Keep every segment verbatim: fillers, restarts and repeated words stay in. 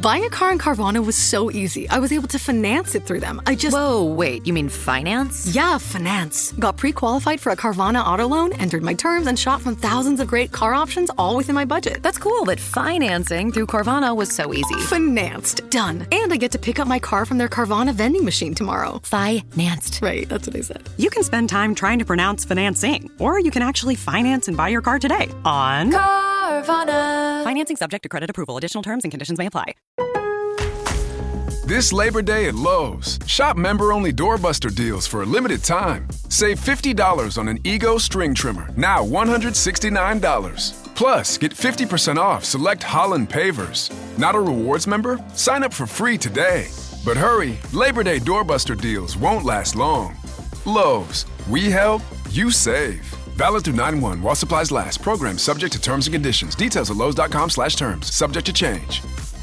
Buying a car in Carvana was so easy. I was able to finance it through them. I just... Whoa, wait, you mean finance? Yeah, finance. Got pre-qualified for a Carvana auto loan, entered my terms, and shot from thousands of great car options all within my budget. That's cool that financing through Carvana was so easy. Financed. Done. And I get to pick up my car from their Carvana vending machine tomorrow. Financed. Right, that's what I said. You can spend time trying to pronounce financing, or you can actually finance and buy your car today on Carvana. Financing subject to credit approval. Additional terms and conditions may apply. This Labor Day at Lowe's, shop member-only doorbuster deals for a limited time. Save fifty dollars on an Ego string trimmer, now one hundred sixty-nine dollars. Plus, get fifty percent off select Holland pavers. Not a rewards member? Sign up for free today. But hurry, Labor Day doorbuster deals won't last long. Lowe's, we help, you save. Valid through nine one while supplies last. Program subject to terms and conditions. Details at lowes.com slash terms. Subject to change.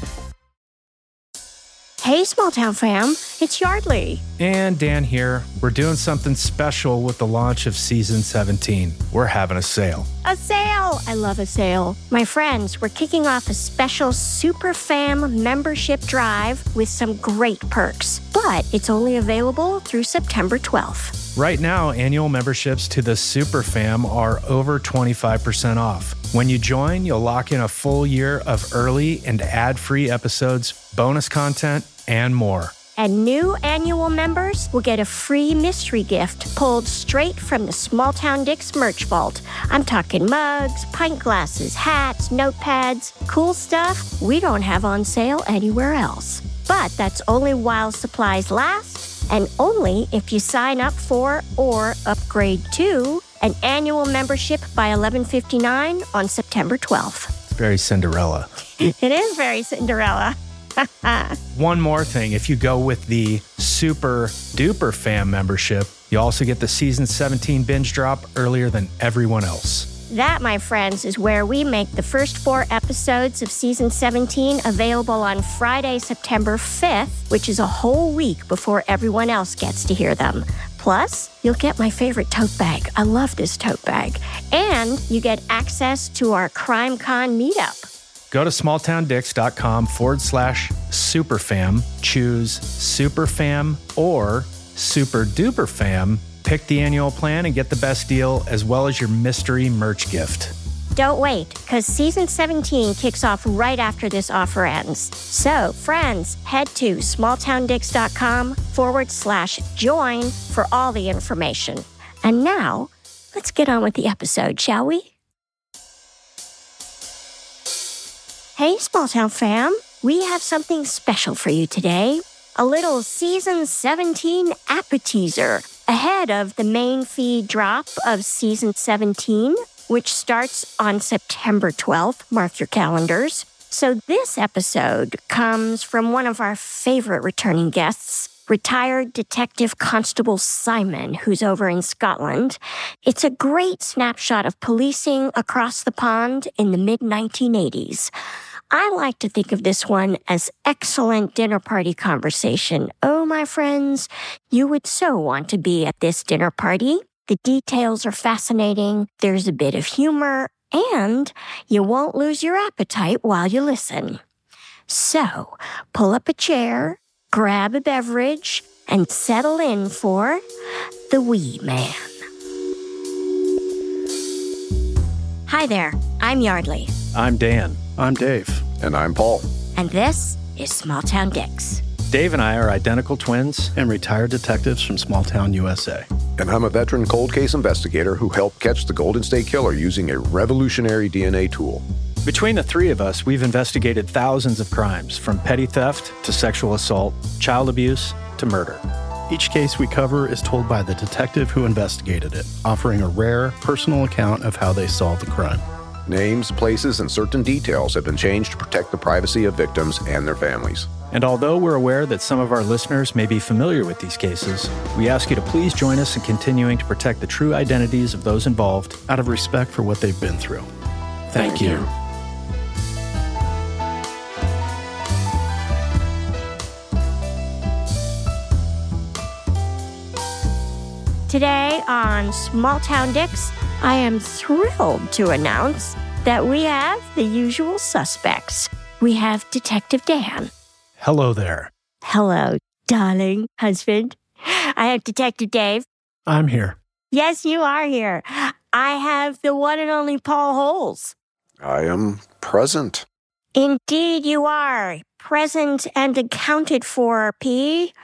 Hey, Small Town fam, it's Yardley. And Dan here. We're doing something special with the launch of Season seventeen. We're having a sale. A sale! I love a sale. My friends, we're kicking off a special Super Fam membership drive with some great perks. But it's only available through September twelfth. Right now, annual memberships to the Super Fam are over twenty-five percent off. When you join, you'll lock in a full year of early and ad-free episodes, bonus content, and more. And new annual members will get a free mystery gift pulled straight from the Small Town Dicks merch vault. I'm talking mugs, pint glasses, hats, notepads, cool stuff we don't have on sale anywhere else. But that's only while supplies last, and only if you sign up for or upgrade to an annual membership by eleven fifty-nine on September twelfth. It's very Cinderella. It is very Cinderella. One more thing, if you go with the Super Duper Fam membership, you also get the Season seventeen binge drop earlier than everyone else. That, my friends, is where we make the first four episodes of Season seventeen available on Friday, September fifth, which is a whole week before everyone else gets to hear them. Plus, you'll get my favorite tote bag. I love this tote bag. And you get access to our CrimeCon meetup. Go to smalltowndicks.com forward slash superfam, choose Superfam or Super Duper Fam, pick the annual plan and get the best deal as well as your mystery merch gift. Don't wait, because Season seventeen kicks off right after this offer ends. So, friends, head to smalltowndicks.com forward slash join for all the information. And now, let's get on with the episode, shall we? Hey, Small Town fam, we have something special for you today. A little Season seventeen appetizer ahead of the main feed drop of Season seventeen, which starts on September twelfth. Mark your calendars. So this episode comes from one of our favorite returning guests, retired Detective Constable Simon, who's over in Scotland. It's a great snapshot of policing across the pond in the mid nineteen eighties. I like to think of this one as excellent dinner party conversation. Oh, my friends, you would so want to be at this dinner party. The details are fascinating, there's a bit of humor, and you won't lose your appetite while you listen. So, pull up a chair, grab a beverage, and settle in for The Wee Man. Hi there, I'm Yardley. I'm Dan. I'm Dave. And I'm Paul. And this is Small Town Dicks. Dave and I are identical twins and retired detectives from Small Town U S A. And I'm a veteran cold case investigator who helped catch the Golden State Killer using a revolutionary D N A tool. Between the three of us, we've investigated thousands of crimes, from petty theft to sexual assault, child abuse to murder. Each case we cover is told by the detective who investigated it, offering a rare, personal account of how they solved the crime. Names, places, and certain details have been changed to protect the privacy of victims and their families. And although we're aware that some of our listeners may be familiar with these cases, we ask you to please join us in continuing to protect the true identities of those involved out of respect for what they've been through. Thank, Thank you. you. Today on Small Town Dicks, I am thrilled to announce that we have the usual suspects. we have Detective Dan. Hello there. Hello, darling husband. I have Detective Dave. I'm here. Yes, you are here. I have the one and only Paul Holes. I am present. Indeed, you are. Present and accounted for, P.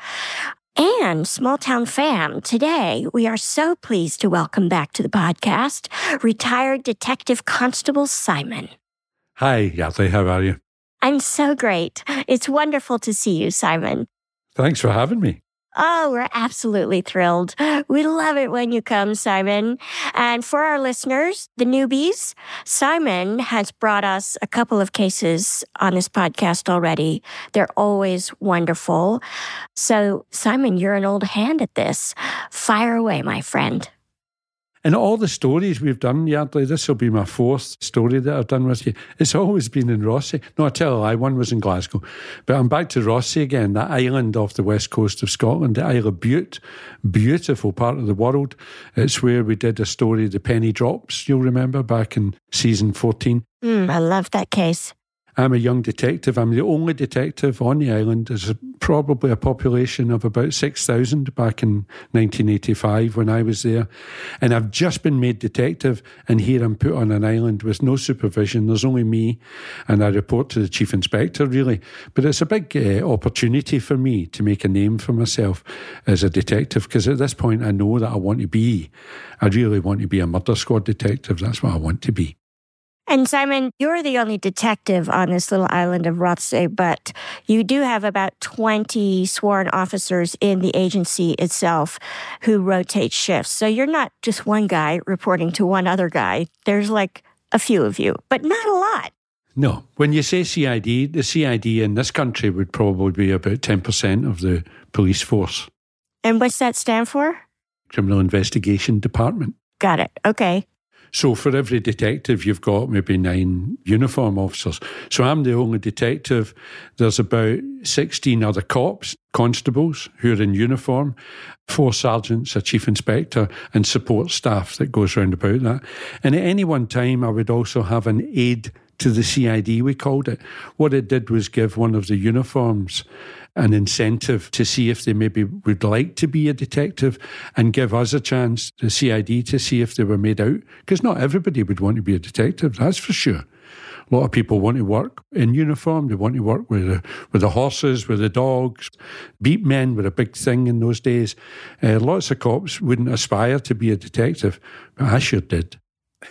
And Small Town Fam, today we are so pleased to welcome back to the podcast retired Detective Constable Simon. Hi, Yardley. How are you? I'm so great. It's wonderful to see you, Simon. Thanks for having me. Oh, we're absolutely thrilled. We love it when you come, Simon. And for our listeners, the newbies, Simon has brought us a couple of cases on this podcast already. They're always wonderful. So, Simon, you're an old hand at this. Fire away, my friend. And all the stories we've done, Yardley, this will be my fourth story that I've done with you. It's always been in Rothesay. No, I tell a lie, one was in Glasgow. But I'm back to Rothesay again, that island off the west coast of Scotland, the Isle of Bute, beautiful part of the world. It's where we did a story, The Penny Drops, you'll remember, back in season fourteen. Mm, I love that case. I'm a young detective. I'm the only detective on the island. There's probably a population of about six thousand back in nineteen eighty-five when I was there. And I've just been made detective, and here I'm put on an island with no supervision. There's only me, and I report to the chief inspector, really. But it's a big uh, opportunity for me to make a name for myself as a detective, because at this point I know that I want to be, I really want to be a murder squad detective. That's what I want to be. And Simon, you're the only detective on this little island of Rothesay, but you do have about twenty sworn officers in the agency itself who rotate shifts. So you're not just one guy reporting to one other guy. There's like a few of you, but not a lot. No. When you say C I D, the C I D in this country would probably be about ten percent of the police force. And what's that stand for? Criminal Investigation Department. Got it. Okay. So for every detective, you've got maybe nine uniform officers. So I'm the only detective. There's about sixteen other cops, constables who are in uniform, four sergeants, a chief inspector, and support staff that goes round about that. And at any one time, I would also have an aide to the C I D, we called it. What it did was give one of the uniforms an incentive to see if they maybe would like to be a detective and give us a chance, the C I D, to see if they were made out. Because not everybody would want to be a detective, that's for sure. A lot of people want to work in uniform. They want to work with the, with the horses, with the dogs. Beat men were a big thing in those days. Uh, lots of cops wouldn't aspire to be a detective, but I sure did.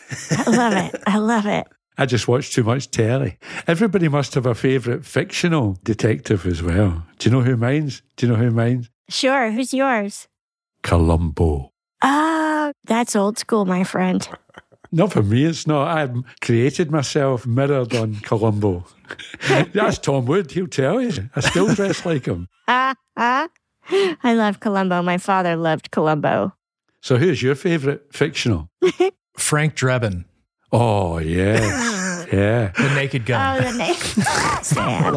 I love it. I love it. I just watch too much telly. Everybody must have a favourite fictional detective as well. Do you know who mine's? Do you know who mine's? Sure. Who's yours? Columbo. Ah, that's old school, my friend. Not for me, it's not. I've created myself mirrored on Columbo. That's Tom Wood, he'll tell you. I still dress like him. Ah, ah. I love Columbo. My father loved Columbo. So who's your favourite fictional? Frank Drebin. Oh, yeah. Yeah. The Naked Gun. Oh, the Naked Gun.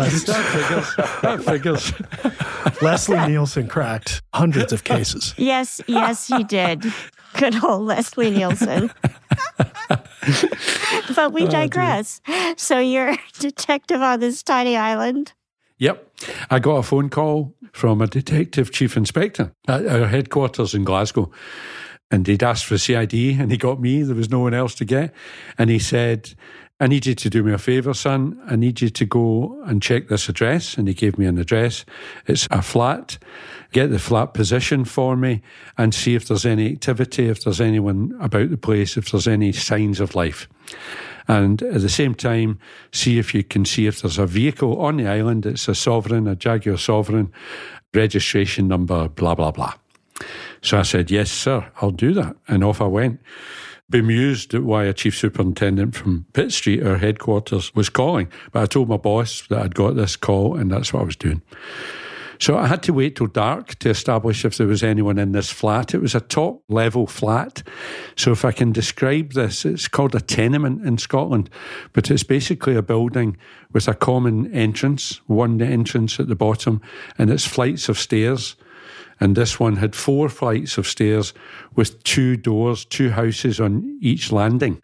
That figures. That figures. Leslie Nielsen cracked hundreds of cases. Yes, yes, he did. Good old Leslie Nielsen. But we digress. Oh, so you're a detective on this tiny island? Yep. I got a phone call from a detective chief inspector at our headquarters in Glasgow. And he'd asked for C I D, and he got me. There was no one else to get. And he said, I need you to do me a favour, son. I need you to go and check this address. And he gave me an address. It's a flat. Get the flat position for me and see if there's any activity, if there's anyone about the place, if there's any signs of life. And at the same time, see if you can see if there's a vehicle on the island. It's a Sovereign, a Jaguar Sovereign, registration number, blah, blah, blah. So I said, yes, sir, I'll do that. And off I went, bemused at why a chief superintendent from Pitt Street, our headquarters, was calling. But I told my boss that I'd got this call, and that's what I was doing. So I had to wait till dark to establish if there was anyone in this flat. It was a top-level flat. So if I can describe this, it's called a tenement in Scotland, but it's basically a building with a common entrance, one entrance at the bottom, and it's flights of stairs. And this one had four flights of stairs with two doors, two houses on each landing.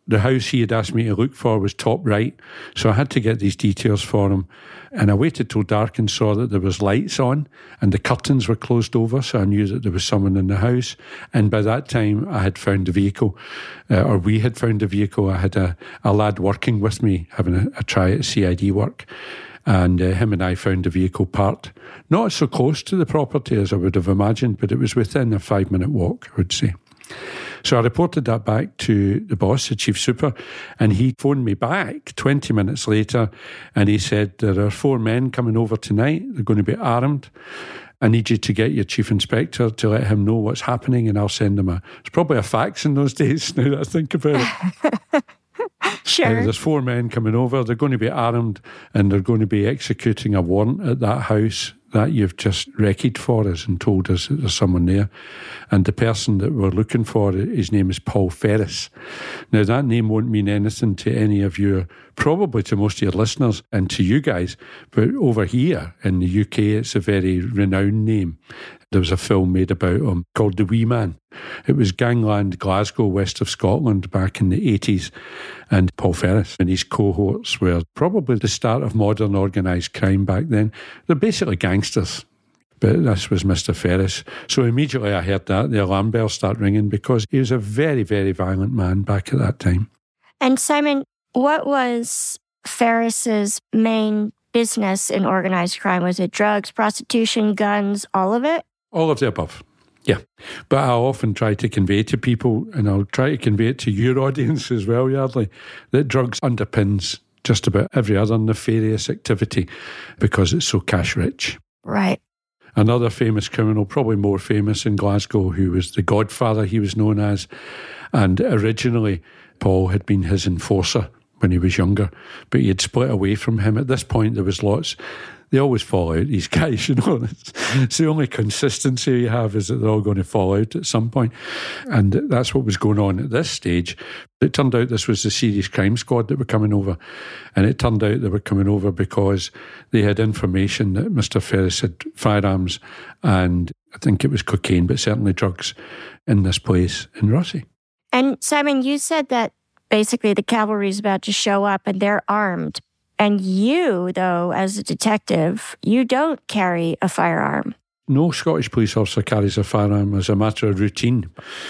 The house he had asked me to look for was top right, so I had to get these details for him. And I waited till dark and saw that there was lights on and the curtains were closed over, so I knew that there was someone in the house. And by that time, I had found the vehicle, uh, or we had found the vehicle. I had a, a lad working with me, having a, a try at C I D work. And uh, him and I found the vehicle parked, not so close to the property as I would have imagined, but it was within a five-minute walk, I would say. So I reported that back to the boss, the chief super, and he phoned me back twenty minutes later, and he said, there are four men coming over tonight. They're going to be armed. I need you to get your chief inspector to let him know what's happening, and I'll send him a... It's probably a fax in those days, now that I think about it. Sure. Uh, there's four men coming over. They're going to be armed, and they're going to be executing a warrant at that house that you've just recce for us and told us that there's someone there. And the person that we're looking for, his name is Paul Ferris. Now, that name won't mean anything to any of you, probably to most of your listeners and to you guys, but over here in the U K, it's a very renowned name. There was a film made about him called The Wee Man. It was Gangland, Glasgow, west of Scotland, back in the eighties. And Paul Ferris and his cohorts were probably the start of modern organised crime back then. They're basically gangsters. But this was Mister Ferris. So immediately I heard that, the alarm bells start ringing, because he was a very, very violent man back at that time. And Simon, what was Ferris's main business in organised crime? Was it drugs, prostitution, guns, all of it? All of the above. Yeah. But I often try to convey to people, and I'll try to convey it to your audience as well, Yardley, that drugs underpins just about every other nefarious activity because it's so cash rich. Right. Another famous criminal, probably more famous in Glasgow, who was the Godfather, he was known as. And originally, Paul had been his enforcer when he was younger, but he had split away from him. At this point, there was lots... They always fall out, these guys, you know. It's, it's the only consistency you have is that they're all going to fall out at some point. And that's what was going on at this stage. It turned out this was the Serious Crime Squad that were coming over. And it turned out they were coming over because they had information that Mister Ferris had firearms and I think it was cocaine, but certainly drugs in this place in Rossie. And Simon, you said that basically the cavalry is about to show up and they're armed. And you, though, as a detective, you don't carry a firearm. No Scottish police officer carries a firearm as a matter of routine.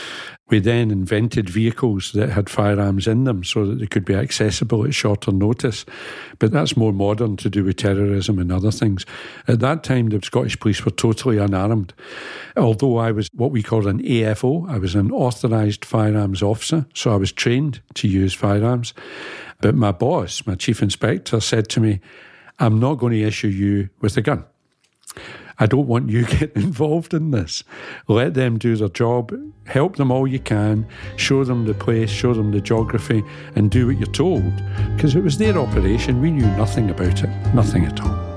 We then invented vehicles that had firearms in them so that they could be accessible at shorter notice. But that's more modern to do with terrorism and other things. At that time, the Scottish police were totally unarmed. Although I was what we call an A F O, I was an authorised firearms officer, so I was trained to use firearms. But my boss, my chief inspector, said to me, I'm not going to issue you with a gun. I don't want you getting involved in this. Let them do their job, help them all you can, show them the place, show them the geography, and do what you're told. Because it was their operation, we knew nothing about it, nothing at all.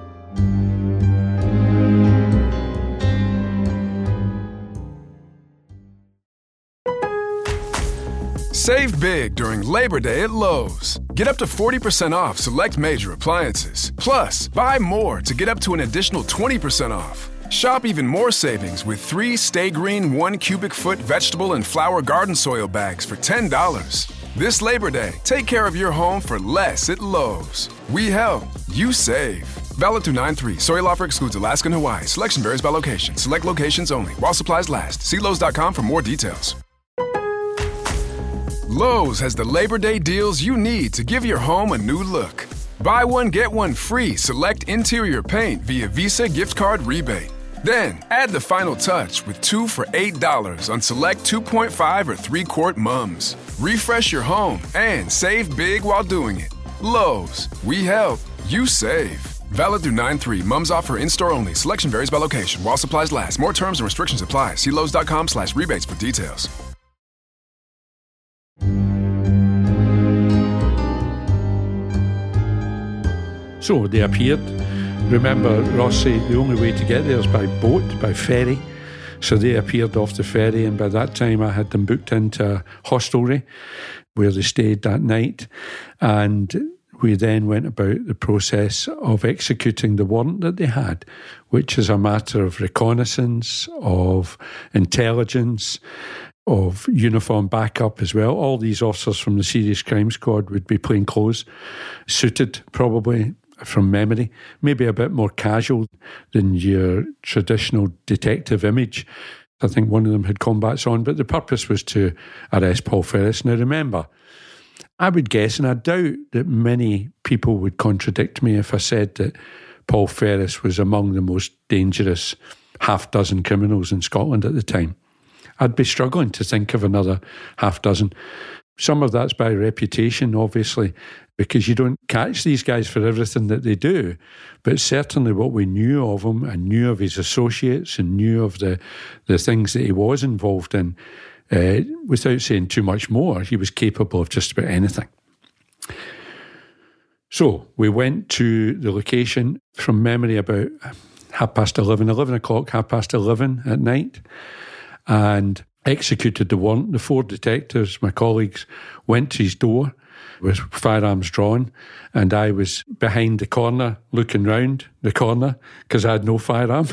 Save big during Labor Day at Lowe's. Get up to forty percent off select major appliances. Plus, buy more to get up to an additional twenty percent off. Shop even more savings with three Stay Green one cubic foot vegetable and flower garden soil bags for ten dollars. This Labor Day, take care of your home for less at Lowe's. We help, you save. Valid through nine three. Soil offer excludes Alaska and Hawaii. Selection varies by location. Select locations only. While supplies last. See Lowe's dot com for more details. Lowe's has the Labor Day deals you need to give your home a new look. Buy one, get one free select interior paint via Visa gift card rebate. Then, add the final touch with two for eight dollars on select two point five or three quart mums. Refresh your home and save big while doing it. Lowe's, we help, you save. Valid through nine three. Mums offer in-store only. Selection varies by location. While supplies last. More terms and restrictions apply. See Lowe's dot com slash rebates for details. So they appeared. Remember, Rossie, the only way to get there is by boat, by ferry. So they appeared off the ferry, and by that time I had them booked into a hostelry where they stayed that night. And we then went about the process of executing the warrant that they had, which is a matter of reconnaissance, of intelligence, of uniform backup as well. All these officers from the Serious Crime Squad would be plain clothes, suited probably from memory, maybe a bit more casual than your traditional detective image. I think one of them had combats on, but the purpose was to arrest Paul Ferris. Now remember, I would guess, and I doubt that many people would contradict me if I said that Paul Ferris was among the most dangerous half dozen criminals in Scotland at the time. I'd be struggling to think of another half dozen. Some of that's by reputation, obviously, because you don't catch these guys for everything that they do. But certainly what we knew of him and knew of his associates and knew of the, the things that he was involved in, uh, without saying too much more, he was capable of just about anything. So we went to the location from memory about half past eleven, eleven o'clock, half past eleven at night, and executed the warrant. The four detectives, my colleagues, went to his door with firearms drawn, and I was behind the corner looking round the corner because I had no firearm.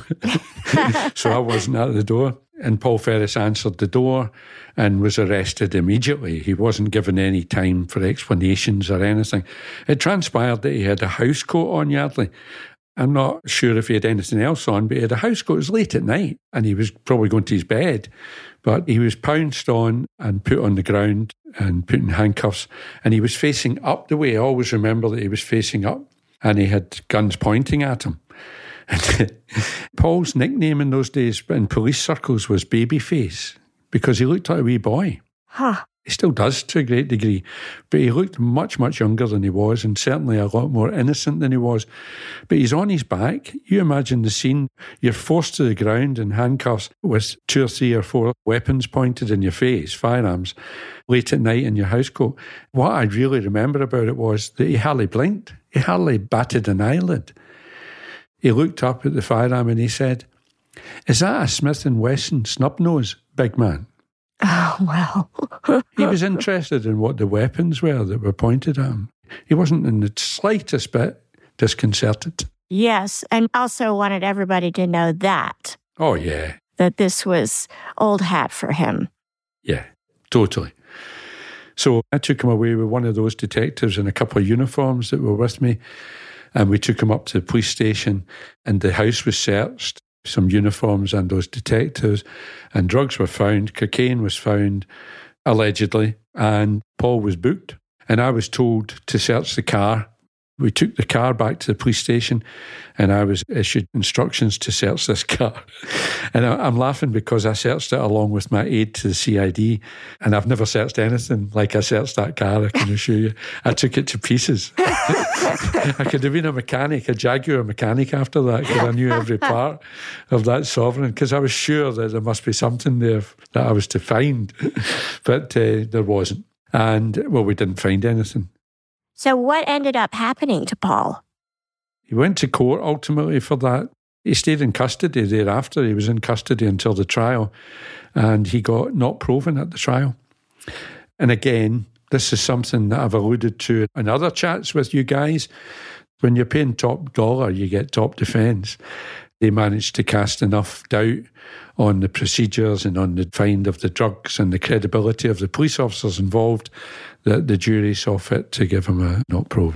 So I wasn't at the door. And Paul Ferris answered the door and was arrested immediately. He wasn't given any time for explanations or anything. It transpired that he had a house coat on, Yardley. I'm not sure if he had anything else on, but he had a house coat. It was late at night and he was probably going to his bed. But he was pounced on and put on the ground and put in handcuffs. And he was facing up the way. I always remember that he was facing up and he had guns pointing at him. And Paul's nickname in those days in police circles was Babyface because he looked like a wee boy. Huh. He still does to a great degree, but he looked much, much younger than he was and certainly a lot more innocent than he was. But he's on his back. You imagine the scene. You're forced to the ground in handcuffs with two or three or four weapons pointed in your face, firearms, late at night in your housecoat. What I really remember about it was that he hardly blinked. He hardly batted an eyelid. He looked up at the firearm and he said, "Is that a Smith and Wesson snub nose, big man?" Oh, well. He was interested in what the weapons were that were pointed at him. He wasn't in the slightest bit disconcerted. Yes, and also wanted everybody to know that. Oh, yeah. That this was old hat for him. Yeah, totally. So I took him away with one of those detectives in a couple of uniforms that were with me, and we took him up to the police station, and the house was searched. Some uniforms and those detectives, and drugs were found. Cocaine was found, allegedly, and Paul was booked. And I was told to search the car. We took the car back to the police station, and I was issued instructions to search this car. And I, I'm laughing because I searched it along with my aide to the C I D, and I've never searched anything like I searched that car, I can assure you. I took it to pieces. I could have been a mechanic, a Jaguar mechanic after that, because I knew every part of that Sovereign, because I was sure that there must be something there that I was to find, but uh, there wasn't. And, well, we didn't find anything. So what ended up happening to Paul? He went to court ultimately for that. He stayed in custody thereafter. He was in custody until the trial, and he got not proven at the trial. And again, this is something that I've alluded to in other chats with you guys. When you're paying top dollar, you get top defence. They managed to cast enough doubt on the procedures and on the find of the drugs and the credibility of the police officers involved that the jury saw fit to give him a not proven.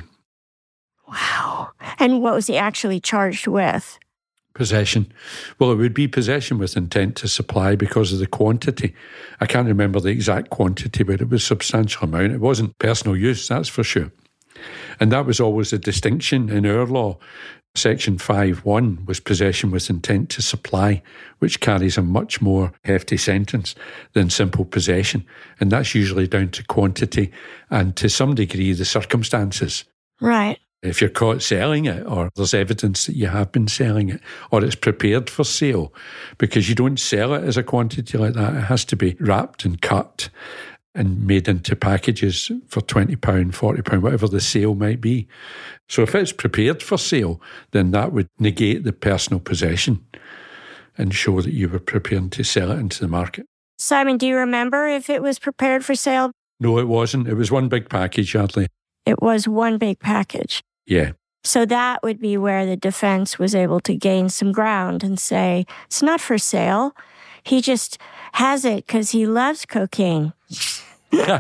Wow. And what was he actually charged with? Possession. Well, it would be possession with intent to supply because of the quantity. I can't remember the exact quantity, but it was a substantial amount. It wasn't personal use, that's for sure. And that was always a distinction in our law. Section five one was possession with intent to supply, which carries a much more hefty sentence than simple possession. And that's usually down to quantity and to some degree the circumstances. Right. If you're caught selling it, or there's evidence that you have been selling it, or it's prepared for sale, because you don't sell it as a quantity like that. It has to be wrapped and cut and made into packages for twenty pounds, forty pounds, whatever the sale might be. So if it's prepared for sale, then that would negate the personal possession and show that you were preparing to sell it into the market. Simon, do you remember if it was prepared for sale? No, it wasn't. It was one big package, Yardley. It was one big package. Yeah. So that would be where the defense was able to gain some ground and say, it's not for sale. He just has it because he loves cocaine. I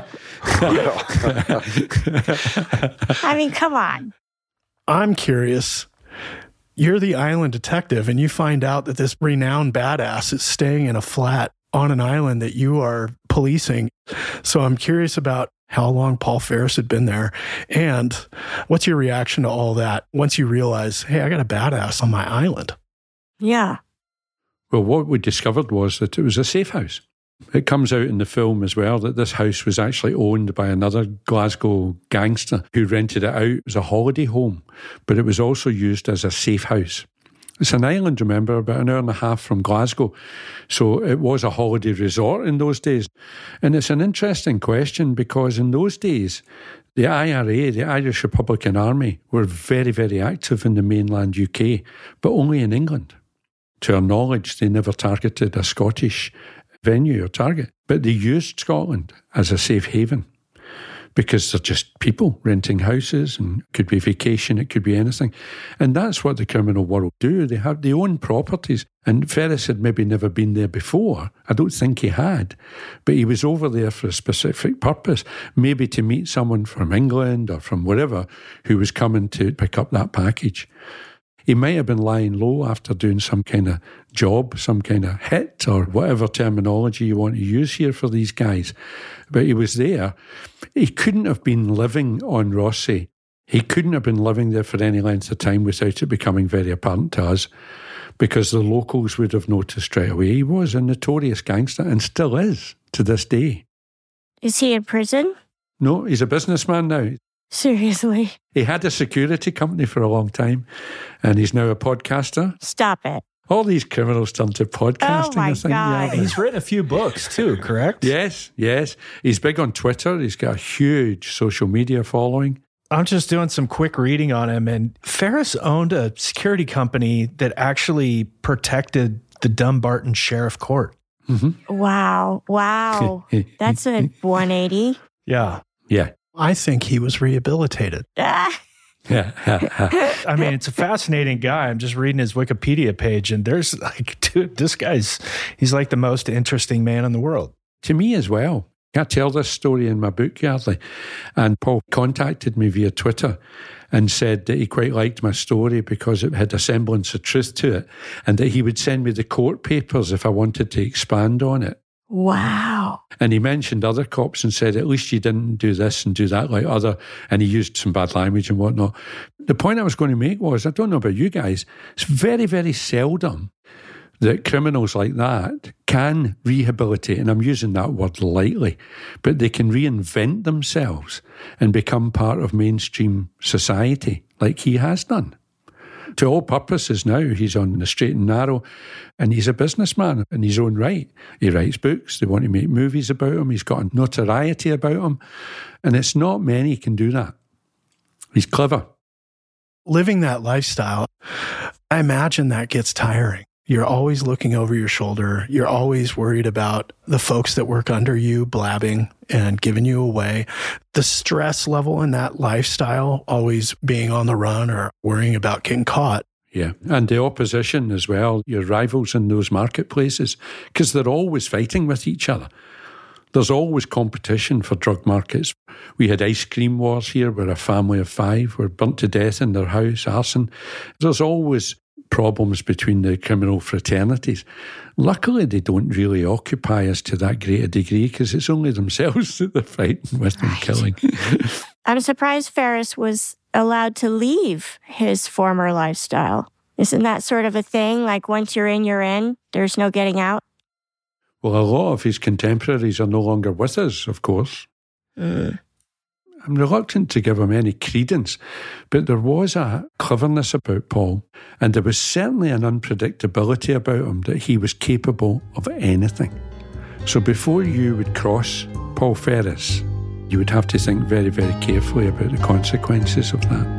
mean, come on. I'm curious. You're the island detective, and you find out that this renowned badass is staying in a flat on an island that you are policing. So I'm curious about how long Paul Ferris had been there, and what's your reaction to all that once you realize, hey, I got a badass on my island? Yeah. Well, what we discovered was that it was a safe house. It comes out in the film as well that this house was actually owned by another Glasgow gangster who rented it out as a holiday home, but it was also used as a safe house. It's an island, remember, about an hour and a half from Glasgow. So it was a holiday resort in those days. And it's an interesting question because in those days, the I R A, the Irish Republican Army, were very, very active in the mainland U K, but only in England. To our knowledge, they never targeted a Scottish venue or target, but they used Scotland as a safe haven. Because they're just people renting houses, and it could be vacation, it could be anything. And that's what the criminal world do. They have they own properties. And Ferris had maybe never been there before. I don't think he had. But he was over there for a specific purpose, maybe to meet someone from England or from wherever who was coming to pick up that package. He might have been lying low after doing some kind of job, some kind of hit, or whatever terminology you want to use here for these guys. But he was there. He couldn't have been living on Rothesay. He couldn't have been living there for any length of time without it becoming very apparent to us, because the locals would have noticed straight away. He was a notorious gangster and still is to this day. Is he in prison? No, he's a businessman now. Seriously? He had a security company for a long time, and he's now a podcaster. Stop it. All these criminals turn to podcasting. Oh my I think. God. Yeah. He's written a few books too, correct? Yes, yes. He's big on Twitter. He's got a huge social media following. I'm just doing some quick reading on him, and Ferris owned a security company that actually protected the Dumbarton Sheriff Court. Mm-hmm. Wow. Wow. That's a one eighty. Yeah. Yeah. I think he was rehabilitated. Ah. Yeah. I mean, it's a fascinating guy. I'm just reading his Wikipedia page, and there's like, dude, this guy's, he's like the most interesting man in the world. To me as well. I tell this story in my book, Yardley, and Paul contacted me via Twitter and said that he quite liked my story because it had a semblance of truth to it, and that he would send me the court papers if I wanted to expand on it. Wow. And he mentioned other cops and said, at least you didn't do this and do that like other, and he used some bad language and whatnot. The point I was going to make was, I don't know about you guys, it's very, very seldom that criminals like that can rehabilitate, and I'm using that word lightly, but they can reinvent themselves and become part of mainstream society like he has done. To all purposes now, he's on the straight and narrow, and he's a businessman in his own right. He writes books, they want to make movies about him, he's got a notoriety about him, and it's not many can do that. He's clever. Living that lifestyle, I imagine that gets tiring. You're always looking over your shoulder. You're always worried about the folks that work under you blabbing and giving you away. The stress level in that lifestyle, always being on the run or worrying about getting caught. Yeah, and the opposition as well, your rivals in those marketplaces, because they're always fighting with each other. There's always competition for drug markets. We had ice cream wars here where a family of five were burnt to death in their house, arson. There's always problems between the criminal fraternities. Luckily, they don't really occupy us to that great a degree because it's only themselves that they're fighting with and killing. I'm surprised Ferris was allowed to leave his former lifestyle. Isn't that sort of a thing? Like once you're in, you're in. There's no getting out. Well, a lot of his contemporaries are no longer with us, of course. Mm. I'm reluctant to give him any credence, but there was a cleverness about Paul, and there was certainly an unpredictability about him that he was capable of anything. So before you would cross Paul Ferris, you would have to think very, very carefully about the consequences of that.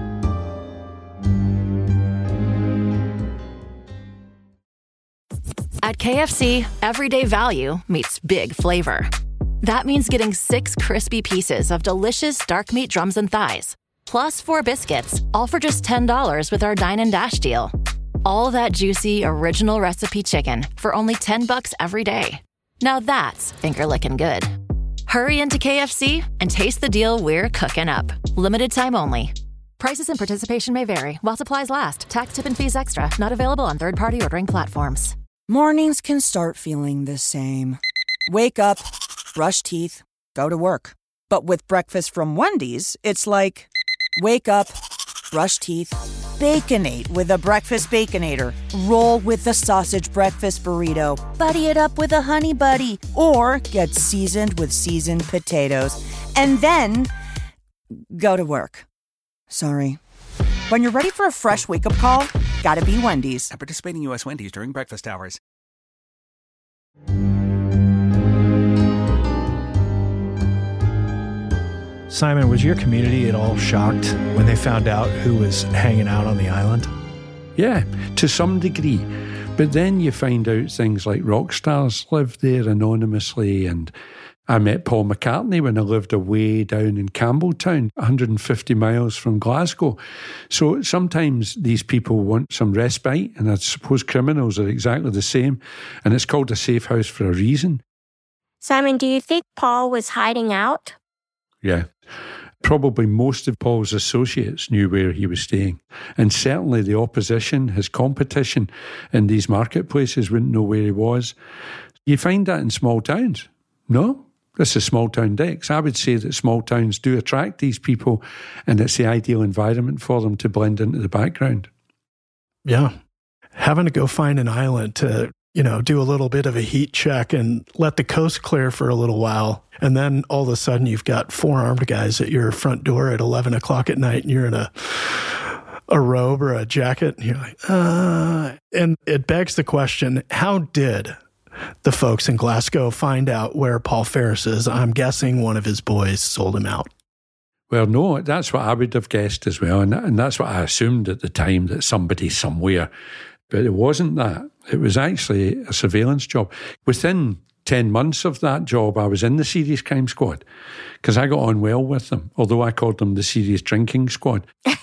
At K F C, everyday value meets big flavor. That means getting six crispy pieces of delicious dark meat drums and thighs, plus four biscuits, all for just ten dollars with our Dine and Dash deal. All that juicy, original recipe chicken for only ten bucks every day. Now that's finger-licking good. Hurry into K F C and taste the deal we're cooking up. Limited time only. Prices and participation may vary while supplies last. Tax, tip, and fees extra. Not available on third-party ordering platforms. Mornings can start feeling the same. Wake up, brush teeth, go to work. But with breakfast from Wendy's, it's like, wake up, brush teeth, Baconate with a breakfast Baconator. Roll with the sausage breakfast burrito. Buddy it up with a honey buddy. Or get seasoned with seasoned potatoes. And then go to work. Sorry. When you're ready for a fresh wake-up call, gotta be Wendy's. At participating U S Wendy's during breakfast hours. Simon, was your community at all shocked when they found out who was hanging out on the island? Yeah, to some degree. But then you find out things like rock stars lived there anonymously, and I met Paul McCartney when I lived away down in Campbelltown, one hundred fifty miles from Glasgow. So sometimes these people want some respite, and I suppose criminals are exactly the same, and it's called a safe house for a reason. Simon, do you think Paul was hiding out? Yeah. Probably most of Paul's associates knew where he was staying. And certainly the opposition, his competition in these marketplaces wouldn't know where he was. You find that in small towns. No? This is small town Dicks. I would say that small towns do attract these people, and it's the ideal environment for them to blend into the background. Yeah. Having to go find an island to, you know, do a little bit of a heat check and let the coast clear for a little while. And then all of a sudden you've got four armed guys at your front door at eleven o'clock at night, and you're in a a robe or a jacket. And you're like, uh, and it begs the question, how did the folks in Glasgow find out where Paul Ferris is? I'm guessing one of his boys sold him out. Well, no, that's what I would have guessed as well. And, and that's what I assumed at the time, that somebody somewhere. But it wasn't that. It was actually a surveillance job. Within ten months of that job, I was in the Serious Crime Squad because I got on well with them, although I called them the Serious Drinking Squad.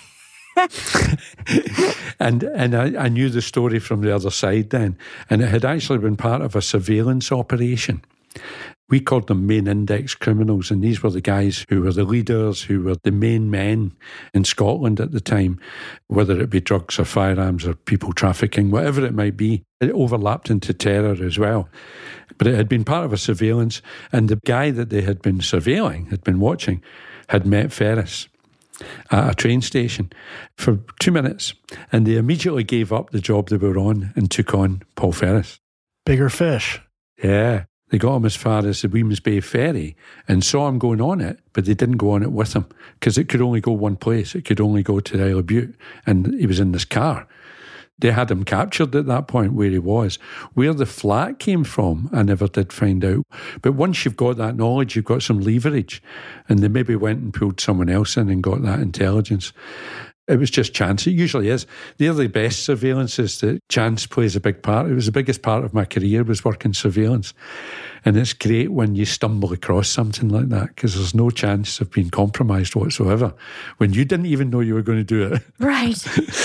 and and I, I knew the story from the other side then, and it had actually been part of a surveillance operation. We called them main index criminals, and these were the guys who were the leaders, who were the main men in Scotland at the time, whether it be drugs or firearms or people trafficking, whatever it might be. It overlapped into terror as well. But it had been part of a surveillance, and the guy that they had been surveilling, had been watching, had met Ferris at a train station for two minutes, and they immediately gave up the job they were on and took on Paul Ferris. Bigger fish. Yeah. They got him as far as the Weems Bay Ferry and saw him going on it, but they didn't go on it with him because it could only go one place. It could only go to the Isle of Bute, and he was in this car. They had him captured at that point where he was. Where the flat came from, I never did find out. But once you've got that knowledge, you've got some leverage, and they maybe went and pulled someone else in and got that intelligence. It was just chance. It usually is. They're the best surveillances that chance plays a big part. It was the biggest part of my career was working surveillance. And it's great when you stumble across something like that because there's no chance of being compromised whatsoever when you didn't even know you were going to do it. Right.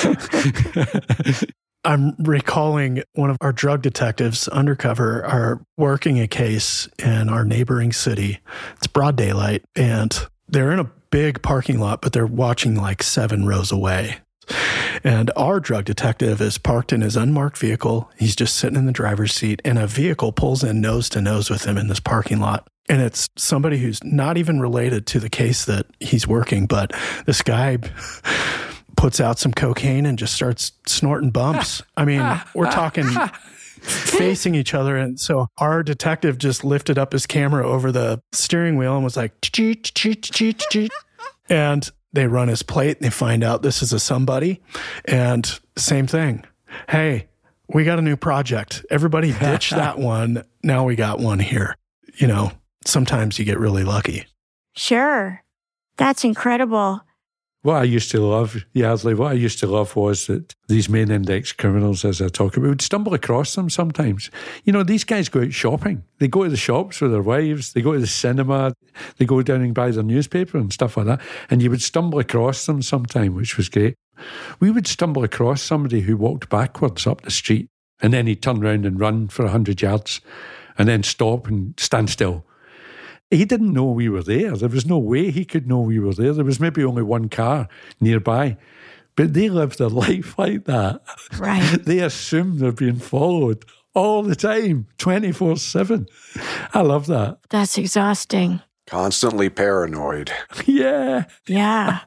I'm recalling one of our drug detectives undercover are working a case in our neighboring city. It's broad daylight, and they're in a big parking lot, but they're watching like seven rows away. And our drug detective is parked in his unmarked vehicle. He's just sitting in the driver's seat, and a vehicle pulls in nose to nose with him in this parking lot. And it's somebody who's not even related to the case that he's working, but this guy puts out some cocaine and just starts snorting bumps. I mean, we're talking facing each other. And so our detective just lifted up his camera over the steering wheel and was like, cheat, cheat, cheat, cheat. And they run his plate and they find out this is a somebody. And same thing. Hey, we got a new project. Everybody ditch that one. Now we got one here. You know, sometimes you get really lucky. Sure. That's incredible. What I used to love, Yardley, what I used to love was that these main index criminals, as I talk about, we would stumble across them sometimes. You know, these guys go out shopping. They go to the shops with their wives. They go to the cinema. They go down and buy their newspaper and stuff like that. And you would stumble across them sometime, which was great. We would stumble across somebody who walked backwards up the street, and then he'd turn around and run for one hundred yards. and then stop and stand still. He didn't know we were there. There was no way he could know we were there. There was maybe only one car nearby. But they live their life like that. Right. They assume they're being followed all the time, twenty-four seven. I love that. That's exhausting. Constantly paranoid. Yeah. Yeah.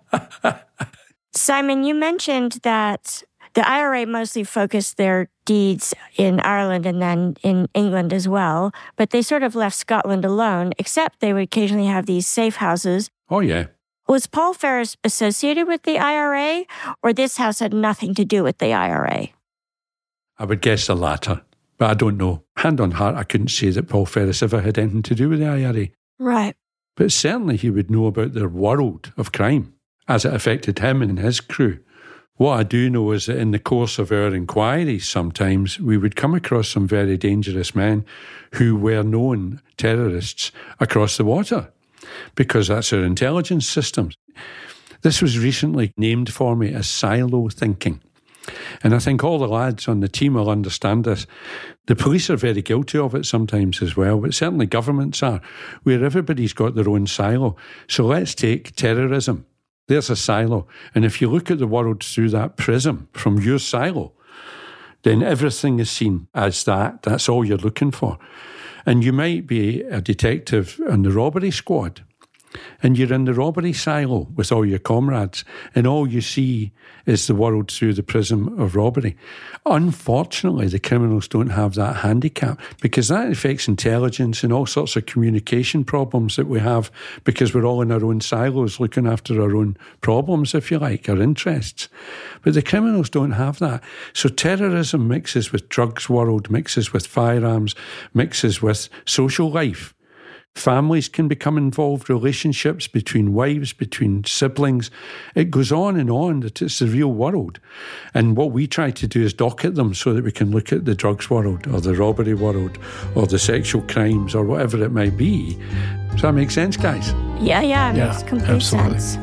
Simon, you mentioned that the I R A mostly focused their deeds in Ireland and then in England as well, but they sort of left Scotland alone, except they would occasionally have these safe houses. Oh, yeah. Was Paul Ferris associated with the I R A, or this house had nothing to do with the I R A? I would guess the latter, but I don't know. Hand on heart, I couldn't say that Paul Ferris ever had anything to do with the I R A. Right. But certainly he would know about their world of crime as it affected him and his crew. What I do know is that in the course of our inquiries, sometimes we would come across some very dangerous men who were known terrorists across the water, because that's our intelligence systems. This was recently named for me as silo thinking. And I think all the lads on the team will understand this. The police are very guilty of it sometimes as well, but certainly governments are, where everybody's got their own silo. So let's take terrorism. There's a silo. And if you look at the world through that prism from your silo, then everything is seen as that. That's all you're looking for. And you might be a detective on the robbery squad, and you're in the robbery silo with all your comrades, and all you see is the world through the prism of robbery. Unfortunately, the criminals don't have that handicap, because that affects intelligence and all sorts of communication problems that we have, because we're all in our own silos looking after our own problems, if you like, our interests. But the criminals don't have that. So terrorism mixes with drugs world, mixes with firearms, mixes with social life. Families can become involved, relationships between wives, between siblings. It goes on and on. It's the real world. And what we try to do is docket them so that we can look at the drugs world or the robbery world or the sexual crimes or whatever it might be. Does that make sense, guys? Yeah, yeah, it Yeah, makes complete absolutely. sense.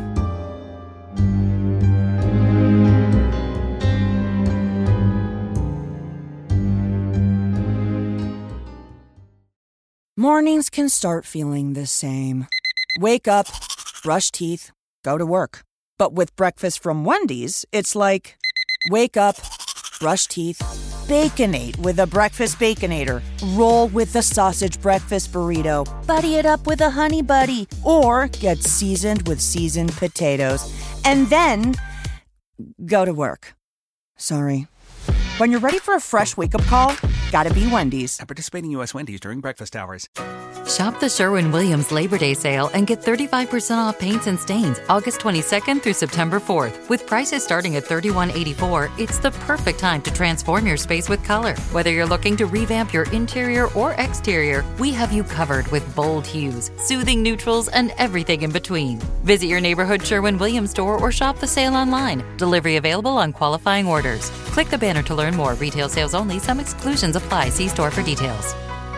Mornings can start feeling the same. Wake up, brush teeth, go to work. But with breakfast from Wendy's, it's like, wake up, brush teeth, Baconate with a breakfast Baconator. Roll with the sausage breakfast burrito. Buddy it up with a honey buddy. Or get seasoned with seasoned potatoes. And then go to work. Sorry. When you're ready for a fresh wake-up call, gotta be Wendy's. At participating U S Wendy's during breakfast hours. Shop the Sherwin-Williams Labor Day sale and get thirty-five percent off paints and stains August twenty-second through September fourth. With prices starting at thirty-one eighty-four, it's the perfect time to transform your space with color. Whether you're looking to revamp your interior or exterior, we have you covered with bold hues, soothing neutrals, and everything in between. Visit your neighborhood Sherwin-Williams store or shop the sale online. Delivery available on qualifying orders. Click the banner to learn more. Retail sales only. Some exclusions apply. See store for details.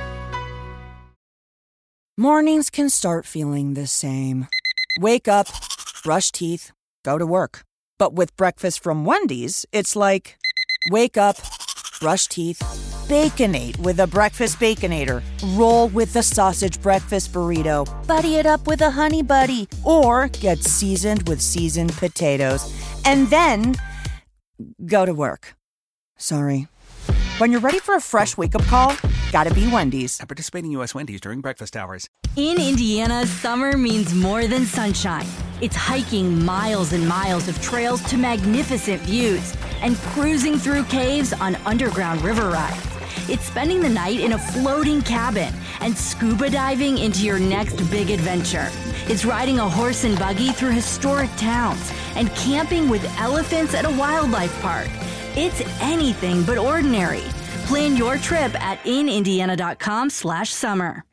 Mornings can start feeling the same. Wake up, brush teeth, go to work. But with breakfast from Wendy's, it's like, wake up, brush teeth, Baconate with a breakfast Baconator. Roll with the sausage breakfast burrito. Buddy it up with a honey buddy. Or get seasoned with seasoned potatoes. And then go to work. Sorry. When you're ready for a fresh wake-up call, gotta be Wendy's. At participating U S Wendy's during breakfast hours. In Indiana, summer means more than sunshine. It's hiking miles and miles of trails to magnificent views and cruising through caves on underground river rides. It's spending the night in a floating cabin and scuba diving into your next big adventure. It's riding a horse and buggy through historic towns and camping with elephants at a wildlife park. It's anything but ordinary. Plan your trip at inindiana.com slash summer.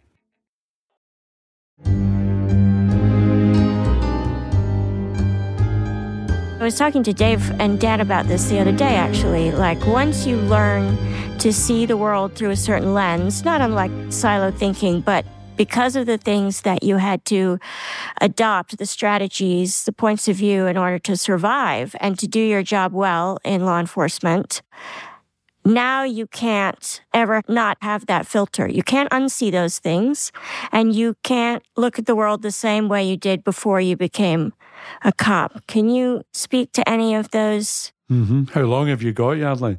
I was talking to Dave and Dad about this the other day, actually. Like, once you learn to see the world through a certain lens, not unlike silo thinking, but because of the things that you had to adopt, the strategies, the points of view in order to survive and to do your job well in law enforcement, Now you can't ever not have that filter. You can't unsee those things, and you can't look at the world the same way you did before you became a cop. Can you speak to any of those? Mm-hmm. How long have you got, Yardley?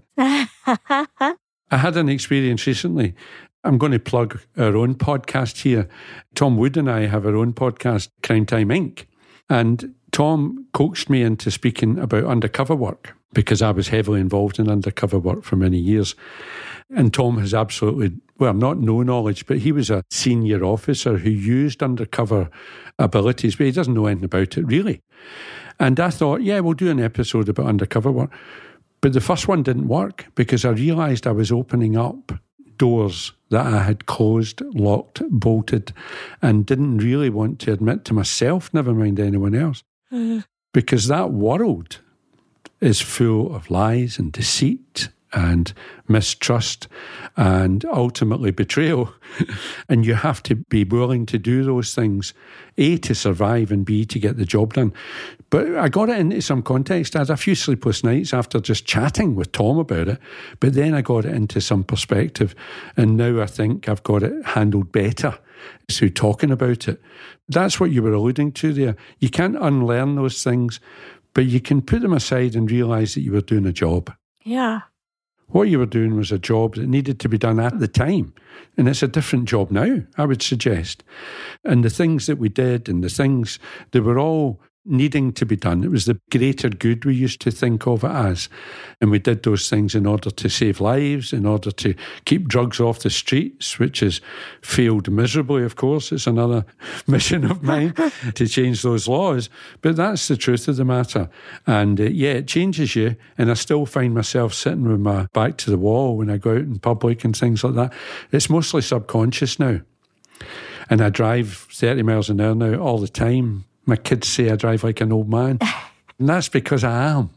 I had an experience recently. I'm going to plug our own podcast here. Tom Wood and I have our own podcast, Crime Time Incorporated. And Tom coaxed me into speaking about undercover work because I was heavily involved in undercover work for many years. And Tom has absolutely, well, not no knowledge, but he was a senior officer who used undercover abilities, but he doesn't know anything about it really. And I thought, yeah, we'll do an episode about undercover work. But the first one didn't work because I realised I was opening up doors that I had closed, locked, bolted, and didn't really want to admit to myself, never mind anyone else. Mm-hmm. Because that world is full of lies and deceit and mistrust and ultimately betrayal. And you have to be willing to do those things, A, to survive, and B, to get the job done. But I got it into some context. I had a few sleepless nights after just chatting with Tom about it, but then I got it into some perspective, and now I think I've got it handled better through talking about it. That's what you were alluding to there. You can't unlearn those things, but you can put them aside and realise that you were doing a job. Yeah. What you were doing was a job that needed to be done at the time. And it's a different job now, I would suggest. And the things that we did and the things, they were all needing to be done. It was the greater good we used to think of it as. And we did those things in order to save lives, in order to keep drugs off the streets, which has failed miserably, of course. It's another mission of mine to change those laws. But that's the truth of the matter. And uh, yeah, it changes you. And I still find myself sitting with my back to the wall when I go out in public and things like that. It's mostly subconscious now. And I drive thirty miles an hour now all the time. My kids say I drive like an old man. And that's because I am.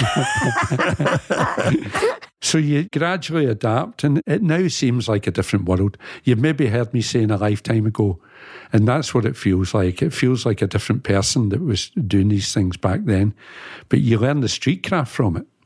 So you gradually adapt, and it now seems like a different world. You've maybe heard me saying a lifetime ago, and that's what it feels like. It feels like a different person that was doing these things back then. But you learn the street craft from it.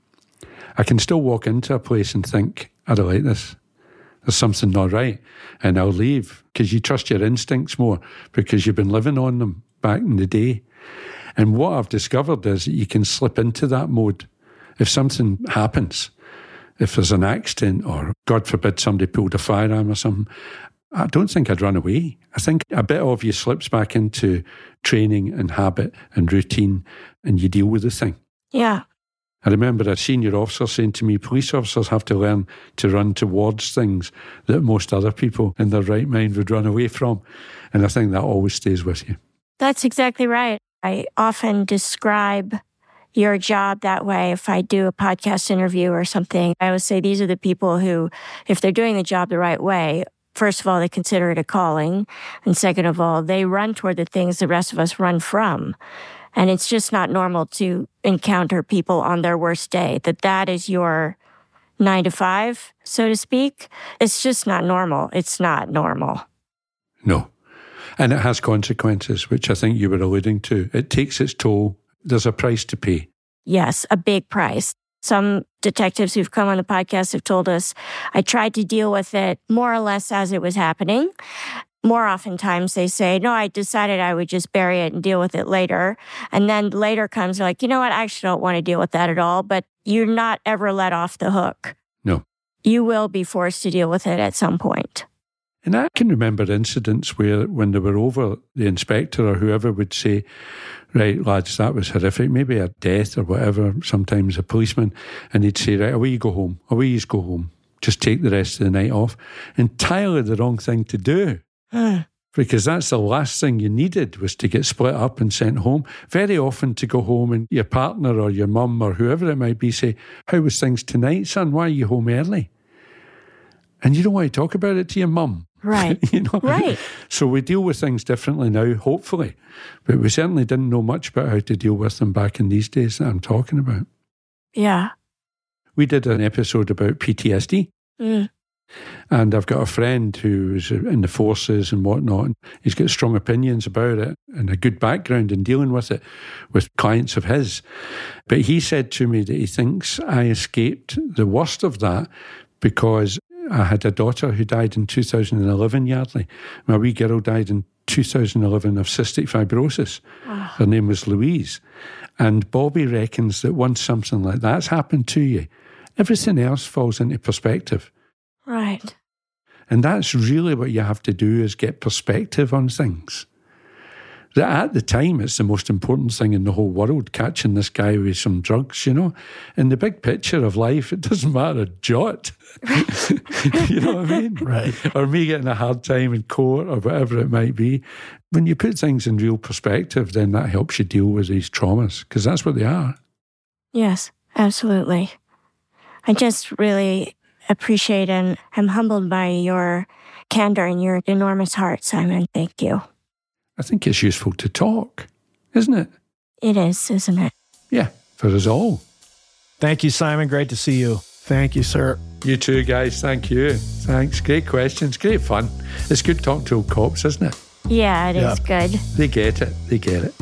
I can still walk into a place and think, I don't like this. There's something not right. And I'll leave, because you trust your instincts more because you've been living on them back in the day. And what I've discovered is that you can slip into that mode. If something happens, if there's an accident or, God forbid, somebody pulled a firearm or something, I don't think I'd run away. I think a bit of you slips back into training and habit and routine, and you deal with the thing. Yeah. I remember a senior officer saying to me, police officers have to learn to run towards things that most other people in their right mind would run away from. And I think that always stays with you. That's exactly right. I often describe your job that way. If I do a podcast interview or something, I always say these are the people who, if they're doing the job the right way, first of all, they consider it a calling. And second of all, they run toward the things the rest of us run from. And it's just not normal to encounter people on their worst day, that that is your nine to five, so to speak. It's just not normal. It's not normal. No. And it has consequences, which I think you were alluding to. It takes its toll. There's a price to pay. Yes, a big price. Some detectives who've come on the podcast have told us, I tried to deal with it more or less as it was happening. More oftentimes they say, no, I decided I would just bury it and deal with it later. And then later comes, like, you know what, I actually don't want to deal with that at all. But you're not ever let off the hook. No. You will be forced to deal with it at some point. And I can remember incidents where when they were over, the inspector or whoever would say, right, lads, that was horrific, maybe a death or whatever, sometimes a policeman, and he'd say, right, away you go home, away you go home, just take the rest of the night off. Entirely the wrong thing to do. Because that's the last thing you needed, was to get split up and sent home. Very often to go home and your partner or your mum or whoever it might be say, how was things tonight, son? Why are you home early? And you don't want to talk about it to your mum. Right. you know? Right. So we deal with things differently now, hopefully. But we certainly didn't know much about how to deal with them back in these days that I'm talking about. Yeah. We did an episode about P T S D. Mm. And I've got a friend who's in the forces and whatnot, and he's got strong opinions about it and a good background in dealing with it with clients of his. But he said to me that he thinks I escaped the worst of that because I had a daughter who died in two thousand eleven, Yardley. My wee girl died in two thousand eleven of cystic fibrosis. Oh. Her name was Louise. And Bobby reckons that once something like that's happened to you, everything else falls into perspective. Right. And that's really what you have to do, is get perspective on things. That at the time, it's the most important thing in the whole world, catching this guy with some drugs, you know. In the big picture of life, it doesn't matter a jot. You know what I mean? Right. Or me getting a hard time in court or whatever it might be. When you put things in real perspective, then that helps you deal with these traumas, because that's what they are. Yes, absolutely. I just really appreciate and am humbled by your candor and your enormous heart, Simon. Thank you. I think it's useful to talk, isn't it? It is, isn't it? Yeah, for us all. Thank you, Simon. Great to see you. Thank you, sir. You too, guys. Thank you. Thanks. Great questions. Great fun. It's good talking to old cops, isn't it? Yeah, it Yeah. is good. They get it. They get it.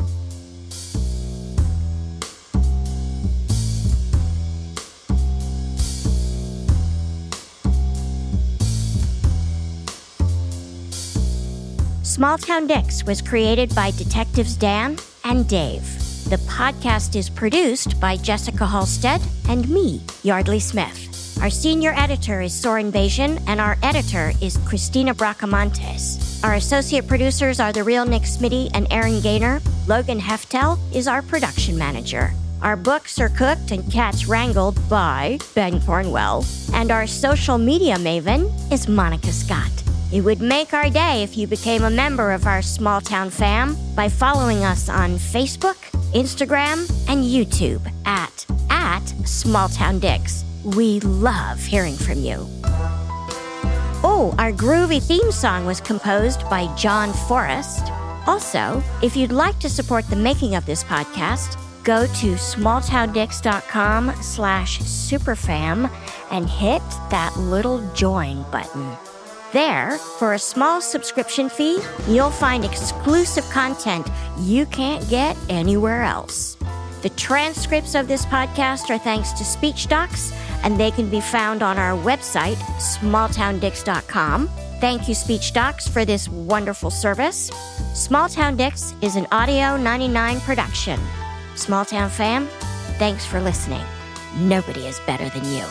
Small Town Dicks was created by Detectives Dan and Dave. The podcast is produced by Jessica Halstead and me, Yardley Smith. Our senior editor is Soren Bajan, and our editor is Christina Bracamontes. Our associate producers are The Real Nick Smitty and Aaron Gaynor. Logan Heftel is our production manager. Our books are cooked and cats wrangled by Ben Cornwell. And our social media maven is Monica Scott. It would make our day if you became a member of our small town fam by following us on Facebook, Instagram, and YouTube at, at Small Town Dicks. We love hearing from you. Oh, our groovy theme song was composed by John Forrest. Also, if you'd like to support the making of this podcast, go to smalltowndicks.com slash superfam and hit that little join button. There, for a small subscription fee, you'll find exclusive content you can't get anywhere else. The transcripts of this podcast are thanks to SpeechDocs, and they can be found on our website, small town dicks dot com. Thank you, SpeechDocs, for this wonderful service. Small Town Dicks is an Audio ninety-nine production. Small Town fam, thanks for listening. Nobody is better than you.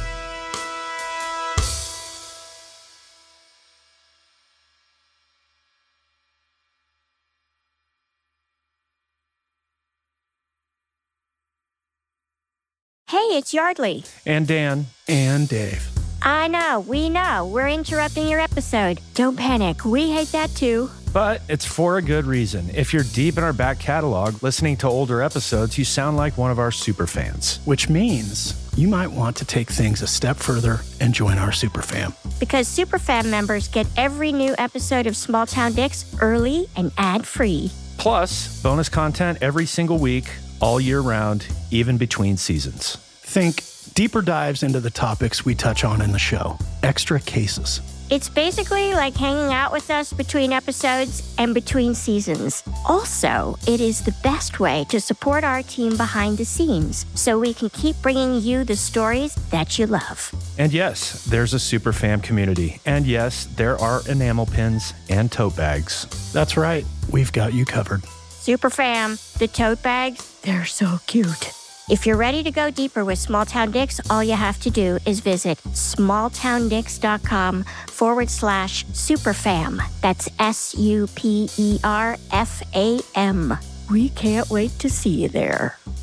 Hey, it's Yardley. And Dan. And Dave. I know, we know. We're interrupting your episode. Don't panic. We hate that too. But it's for a good reason. If you're deep in our back catalog, listening to older episodes, you sound like one of our super fans. Which means you might want to take things a step further and join our super fam. Because super fam members get every new episode of Small Town Dicks early and ad-free. Plus, bonus content every single week, all year round, even between seasons. Think deeper dives into the topics we touch on in the show. Extra cases. It's basically like hanging out with us between episodes and between seasons. Also, it is the best way to support our team behind the scenes so we can keep bringing you the stories that you love. And yes, there's a super fam community. And yes, there are enamel pins and tote bags. That's right. We've got you covered. Super fam, the tote bags, they're so cute. If you're ready to go deeper with Small Town Dicks, all you have to do is visit smalltowndicks.com forward slash superfam. That's S U P E R F A M. We can't wait to see you there.